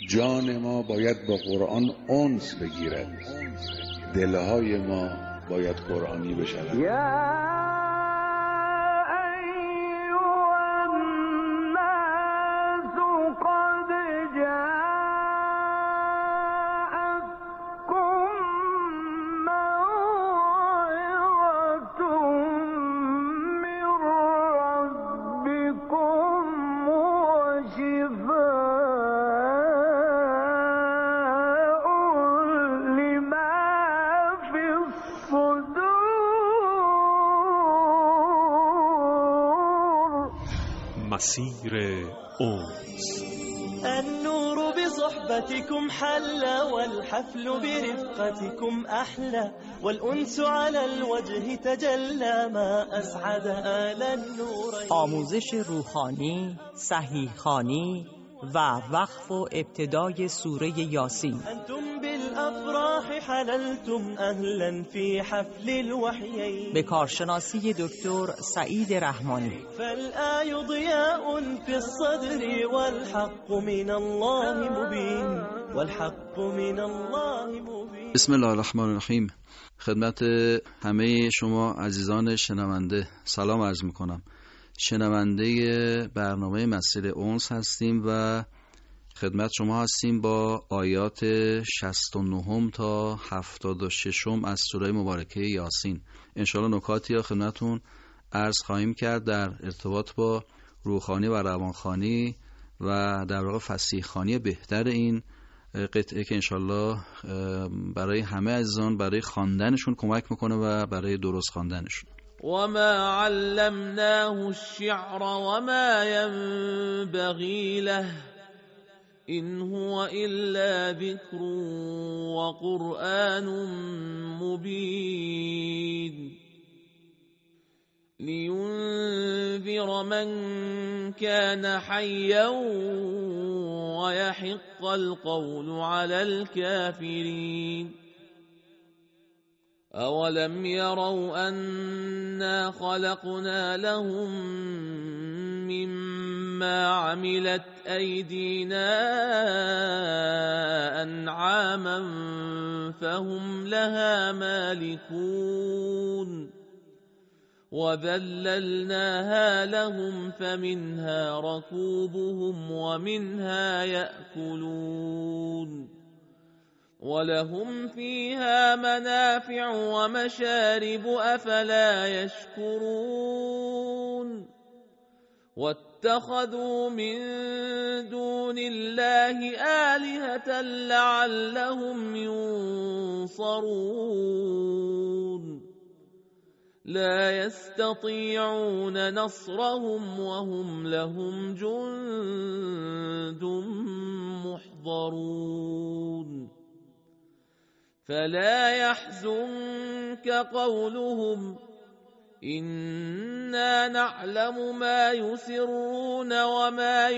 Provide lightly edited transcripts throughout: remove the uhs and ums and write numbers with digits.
جان ما باید با قرآن انس بگیرد، دلهای ما باید قرآنی بشود. مسیر أنس. النور بصحبتكم حلى والحفل برفقتكم أحلى والأنس على الوجه تجلى ما أسعد آل النور. آموزش روحانی، صحیح خوانی و وقف و ابتدای سوره یاسین. أنتم بالأفراح حللتم أهلا في حفل الوحيين. به کارشناسی دکتر سعید رحمانی. فالآي ضياء في الصدر والحق من الله مبين والحق من الله مبين. بسم الله الرحمن الرحیم. خدمت همه شما عزیزان شنونده سلام عرض میکنم. شنونده برنامه مسیر اونس هستیم و خدمت شما هستیم با آیات 69 تا 76 از سوره مبارکه یاسین. انشاءالله نکاتی را خدمتون عرض خواهیم کرد در ارتباط با روحانی و روانخوانی و در واقع فصیح خوانی بهتر این قطعه که انشاءالله برای همه عزیزان برای خواندنشون کمک میکنه و برای درست خواندنشون. وما علمناه الشعر وما ينبغي له إن هو إلا ذكر وقرآن مبين لينذر من كان حيا ويحق القول على الكافرين. أولم يروا أنا خلقنا لهم مما عملت أيدينا أنعاما فهم لها مالكون وذللناها لهم فمنها ركوبهم ومنها يأكلون ولهم فيها منافع ومشارب أفلا يشكرون واتخذوا من دون الله آلهة لعلهم ينصرون لا يستطيعون نصرهم وهم لهم جند محضرون فلا يحزنك قولهم إنا نعلم ما يسرون وما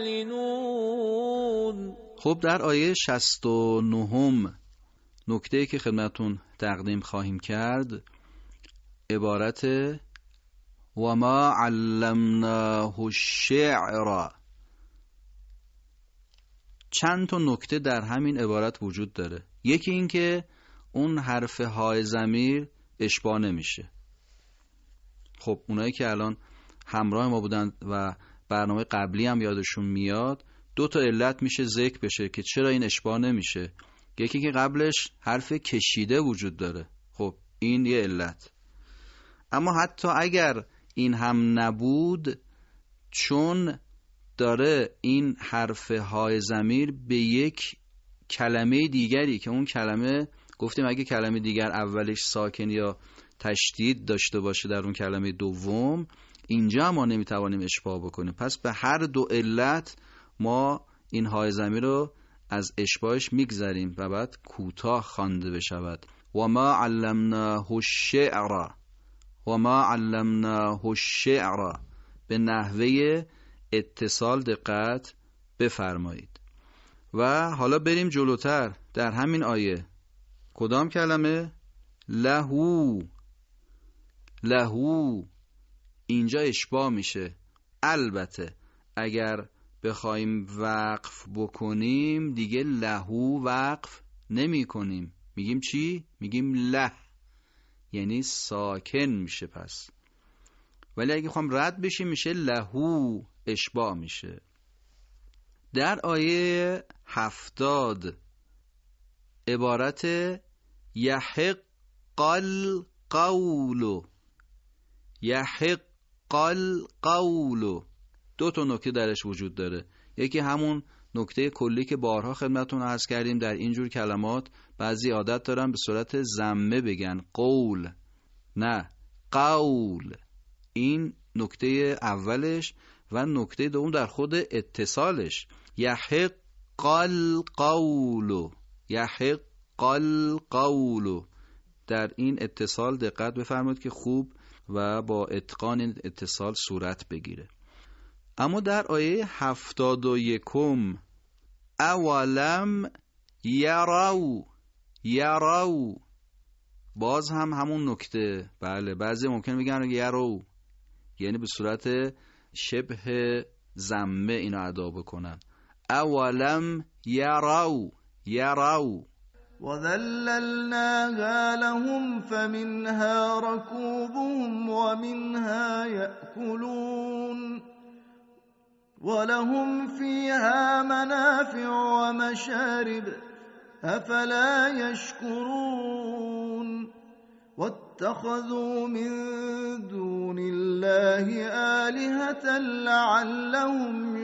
يعلنون. خب در آیه 69 نکته‌ای که خدمتون تقدیم خواهیم کرد عبارت وما علمناه الشعر. چند تا نکته در همین عبارت وجود داره. یکی این که اون حرف های ضمیر اشباع نمیشه. خب اونایی که الان همراه ما بودن و برنامه قبلی هم یادشون میاد دو تا علت میشه ذکر بشه که چرا این اشباع نمیشه. یکی که قبلش حرف کشیده وجود داره. خب این یه علت. اما حتی اگر این هم نبود چون داره این حرف های ضمیر به یک کلمه دیگری که اون کلمه گفتیم اگه کلمه دیگر اولش ساکن یا تشدید داشته باشه در اون کلمه دوم اینجا ما نمیتوانیم اشباع بکنیم. پس به هر دو علت ما این های ضمیر رو از اشباعش میگذاریم و بعد کوتاه خوانده بشود. و ما علمناه الشعر و ما علمناه الشعر. به نحوه اتصال دقت بفرمایید. و حالا بریم جلوتر در همین آیه کدام کلمه؟ لهو. لهو اینجا اشباع میشه. البته اگر بخوایم وقف بکنیم دیگه لهو وقف نمی کنیم، میگیم چی؟ میگیم له، یعنی ساکن میشه. پس ولی اگه خواهم رد بشیم میشه لهو، اشباع میشه. در آیه 70 عبارت یحق القول، یحق القول، دو تا نکته درش وجود داره. یکی همون نکته کلی که بارها خدمتتون عرض کردیم، در اینجور کلمات بعضی عادت دارن به صورت ضمه بگن قول، نه قول. این نکته اولش. و نکته دوم در خود اتصالش، یحق القول، یحق القول. در این اتصال دقت بفرمایید که خوب و با اتقان این اتصال صورت بگیره. اما در آیه 71 اولم یرو، یرو، باز هم همون نکته. بله بعضی ممکن بگن یرو، یعنی به صورت شبه ضمه اینو ادا بکنن. اولم یرو، یرو. وذللناها لهم فمنها ركوبهم ومنها يأكلون ولهم فيها منافع ومشارب أفلا يشكرون واتخذوا من دون الله آلهة لعلهم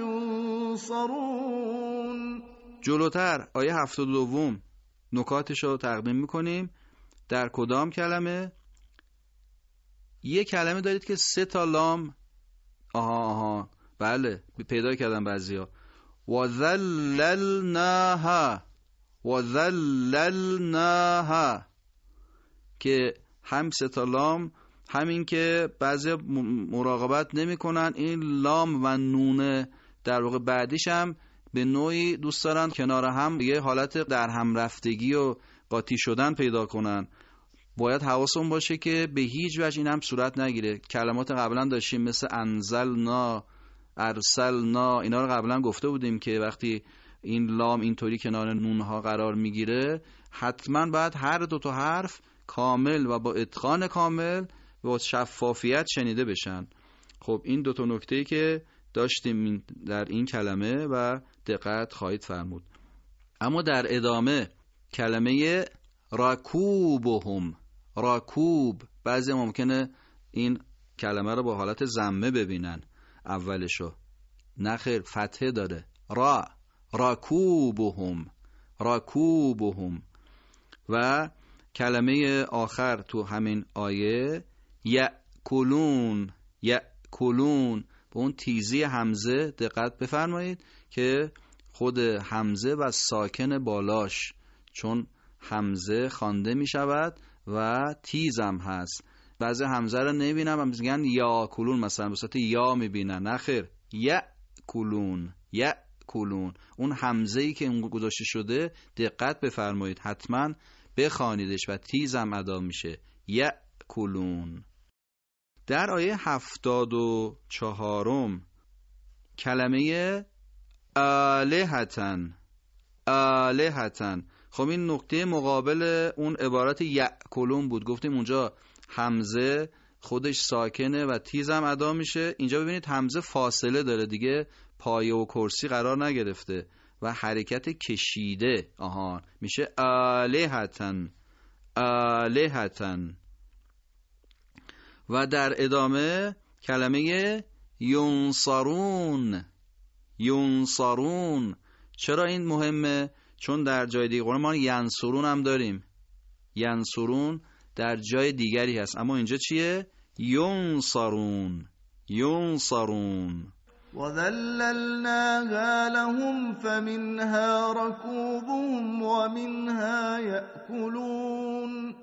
ينصرون. جلوتر آیه 72 نکاتش رو تقدیم میکنیم. در کدام کلمه؟ یه کلمه دارید که 3 تا لام. آها بله پیدا کردم بعضیا. وذللناها، وذللناها، که هم 3 تا لام، همین که بعضی مراقبت نمیکنن این لام و نونه در واقع بعدیش هم به نوعی دوست دارن کنار هم یه حالت در هم رفتگی و قاطی شدن پیدا کنن. باید حواسمون باشه که به هیچ وجه این هم صورت نگیره. کلمات قبلا داشتیم مثل انزلنا، ارسلنا، اینا رو قبلا گفته بودیم که وقتی این لام اینطوری کنار نونها قرار میگیره حتما باید هر 2 تا حرف کامل و با اتقان کامل و با شفافیت شنیده بشن. خب این 2 تا نکته‌ای که داشتیم در این کلمه و دقت خواهید فرمود. اما در ادامه کلمه رکوبهم، رکوب، بعضی ممکنه این کلمه رو با حالت ضمه ببینن اولشو، نه خیر فتحه داره. را، رکوبهم، رکوبهم. و کلمه آخر تو همین آیه یأکلون، یأکلون، به اون تیزی همزه دقت بفرمایید که خود همزه و ساکن بالاش، چون همزه خوانده می شود و تیزم هست. بعضی همزه رو نمیبینم و میگن یا کلون، مثلا به صورت یا میبینن، نه خیر، یأکلون، یأکلون. اون همزه‌ای که اون گذاشته شده دقت بفرمایید حتما بخوانیدش و تیزم ادا میشه، یأکلون. در آیه 74 کلمه آلهتن، آلهتن. خب این نقطه مقابل اون عبارت یأکلون بود. گفتیم اونجا همزه خودش ساکنه و تیزم ادا میشه. اینجا ببینید همزه فاصله داره دیگه، پایه و کرسی قرار نگرفته و حرکت کشیده. میشه آلهتن، آلهتن. و در ادامه کلمه ینصرون، ینصرون. چرا این مهمه؟ چون در جای دیگه قرآن ما ینصرون هم داریم، ینصرون در جای دیگری هست، اما اینجا چیه؟ ینصرون، ینصرون. وذللناها لهم فمنها ركوبهم ومنها يأكلون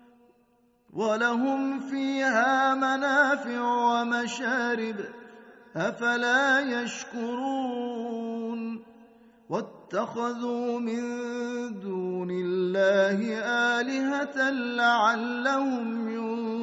ولهم فيها منافع ومشارب أفلا يشكرون واتخذوا من دون الله آلهة لعلهم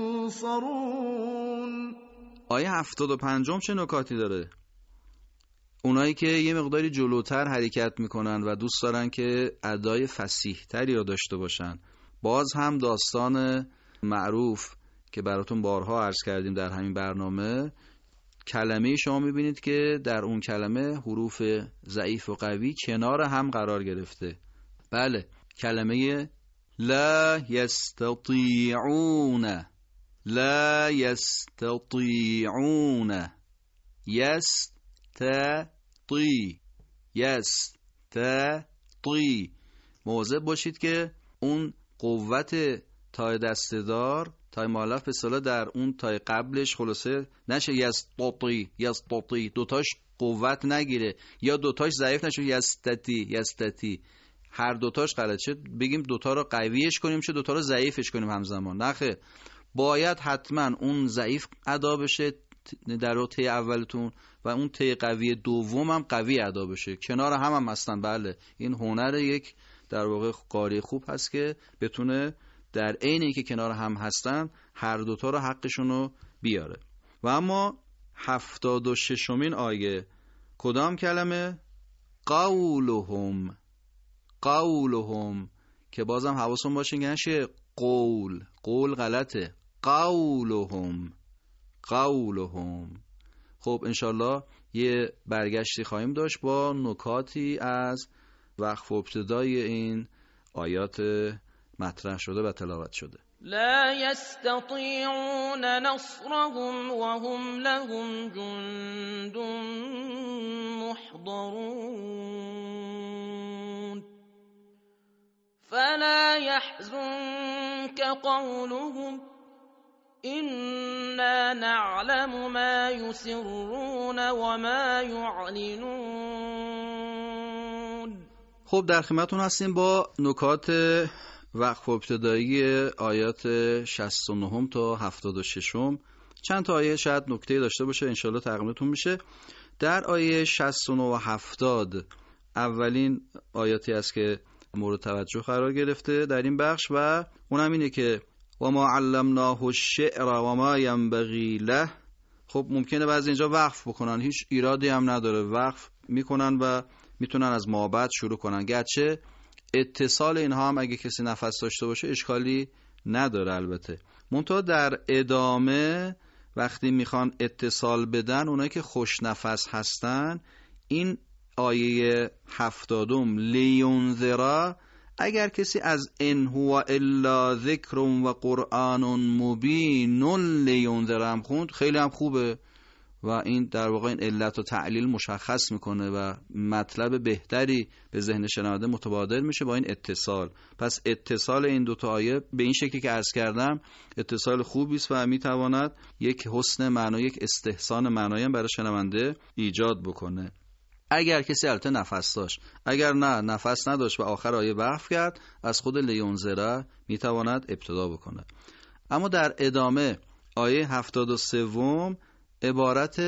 ينصرون. آیه 75 چه نکاتی داره؟ اونایی که یه مقداری جلوتر حرکت میکنن و دوست دارن که ادای فصیح تری رو داشته باشن، باز هم داستان معروف که براتون بارها عرض کردیم در همین برنامه، کلمه شما میبینید که در اون کلمه حروف ضعیف و قوی کنار هم قرار گرفته. بله، کلمه لا یستطیعون، لا یستطیعون، یستطی. مواظب باشید که اون قوت تای دسته‌دار، تای مؤلف به اصطلاح در اون تای قبلش خلاصه نشه یستطی، دوتاش قوت نگیره یا دوتاش ضعیف نشه یستطی. هر دوتاش غلط شه، بگیم دوتا رو قویش کنیم چه دوتا رو ضعیفش کنیم همزمان. نخه، باید حتما اون ضعیف ادا بشه در ته اولتون و اون ته قوی دوم هم قوی ادا بشه، کنار هم هستن. بله، این هنر یک در واقع قاری خوب هست که بتونه در عین اینکه کنار هم هستن هر دوتا رو حقشون رو بیاره. و اما 76مین آیه کدام کلمه؟ قولهم، که بازم حواسون باشه که نشه قول غلطه، قولهم. خب انشالله یه برگشتی خواهیم داشت با نکاتی از وقف و ابتدای این آیات مطرح شده و تلاوت شده. لا يستطيعون نصرهم وهم لهم جند محضرون فلا يحزنك قولهم إنا نعلم ما يسرون وما يعلنون. خب در خدمتتون هستیم با نکات وقف ابتدایی آیات 69 تا 76. چند تا آیه شاید نکته داشته باشه، انشالله تقدیمتون میشه. در آیه 69 و 70 اولین آیاتی است که مورد توجه قرار گرفته در این بخش و اونم اینه که و ما علمناه الشعر و ما ینبغی له. خب ممکنه بعضی اینجا وقف بکنن، هیچ ایرادی هم نداره، وقف میکنن و میتونن از ما بعد شروع کنن، گرچه اتصال اینها هم اگه کسی نفس داشته باشه اشکالی نداره. البته منتها در ادامه وقتی میخوان اتصال بدن، اونایی که خوش نفس هستن، این آیه 70 لیونذرا، اگر کسی از ان هو الا ذکر و قرآن مبین لیونذرا هم خوند، خیلی هم خوبه و این در واقع این علت و تعلیل مشخص میکنه و مطلب بهتری به ذهن شنونده متبادر میشه با این اتصال. پس اتصال این دوتا آیه به این شکلی که عرض کردم اتصال خوبی است و میتواند یک حسن معنا، یک استحسان معنایی هم برای شنونده ایجاد بکنه. اگر کسی البته نفس داشت، اگر نه نفس نداشت و آخر آیه وقف کرد، از خود لیونذرا میتواند ابتدا بکنه. اما در ادامه آیه 73 عبارت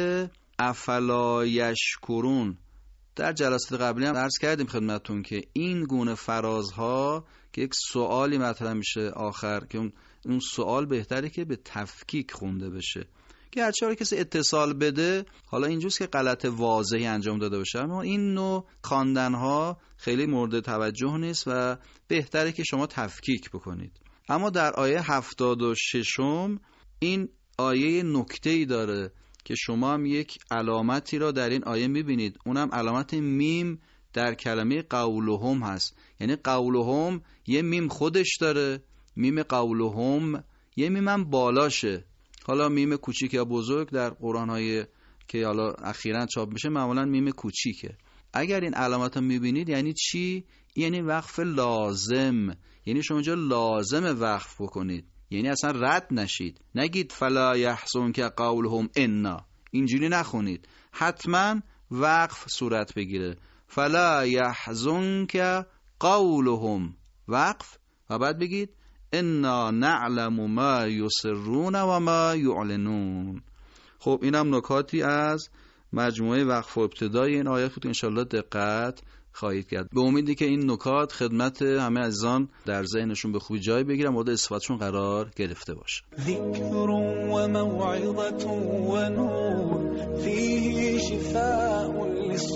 افلا یشکرون. در جلسات قبلی هم عرض کردیم خدمتتون که این گونه فرازها که یک سوالی مطرح میشه آخر، که اون سوال بهتره که به تفکیک خونده بشه، که هرچاره کسی اتصال بده، حالا اینجوست که غلط واضحی انجام داده باشه، اما این نوع خواندنها خیلی مورد توجه نیست و بهتره که شما تفکیک بکنید. اما در آیه 76 این آیه نکته‌ای داره که شما هم یک علامتی را در این آیه میبینید، اونم علامت میم در کلمه قولهم هست. یعنی قولهم یه میم خودش داره، میم قولهم یه میم هم بالاشه. حالا میم کوچیک یا بزرگ در قرآن‌های که حالا اخیراً چاپ میشه معمولاً میم کوچیکه. اگر این علامت رو میبینید یعنی چی؟ یعنی وقف لازم، یعنی شما اینجا لازم وقف بکنید، یعنی اصلا رد نشید، نگید فلا یحزنک قولهم انا، اینجوری نخونید، حتما وقف صورت بگیره. فلا یحزنک قولهم، وقف، و بعد بگید انا نعلم ما یسرون و ما یعلنون. خب اینم نکاتی از مجموعه وقف و ابتدای این آیات بود، انشالله دقت خواهید کرد. به امیدی که این نکات خدمت همه عزیزان در ذهنشون به خوبی جای بگیرن، مورد استفادهشون قرار گرفته باشه. ذکر و موعظة و نور فیه شفاء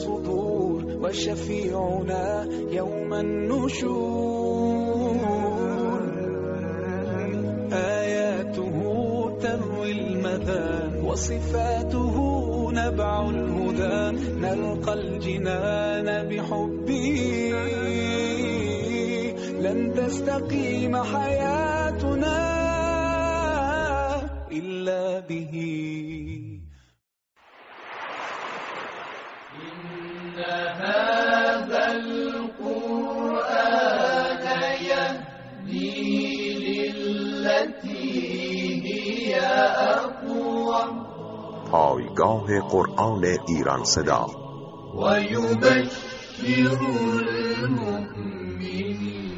وشفيعنا يوم النشور. آياته تروي المدى وصفاته نبع الهدى، نلقى الجنان بحبه، لن تستقيم حياتنا إلا به. إن هذا القرآن يهدي للتي هي أقوم. پایگاه قرآن ایران صدا و یبشر المؤمنین